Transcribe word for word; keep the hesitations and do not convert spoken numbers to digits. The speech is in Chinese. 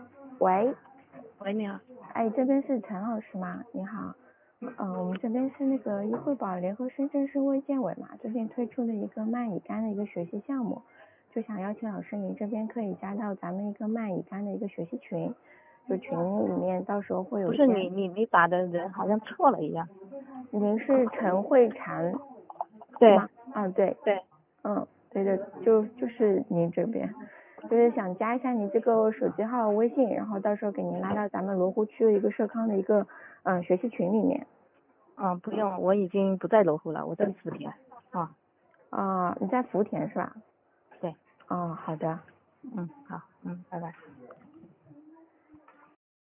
喂， 喂，你好。 哎，这边是陈老师吗？你好，呃，我们这边是那个易惠宝联合深圳市卫健委嘛，最近推出了一个慢乙肝的一个学习项目，就想邀请老师您这边可以加到咱们一个慢乙肝的一个学习群，就群里面到时候会有一些。 不是你你你打的人好像错了一样。 您是陈慧婵， 对吗？嗯，对， 对。 嗯，对的，就就是您这边，就是想加一下您这个手机号微信，然后到时候给您拉到咱们罗湖区的一个社康的一个嗯学习群里面。 嗯，不用，我已经不在罗湖了，我在福田。啊。 啊，你在福田是吧？ 对。 哦，好的。 嗯，好，嗯，拜拜。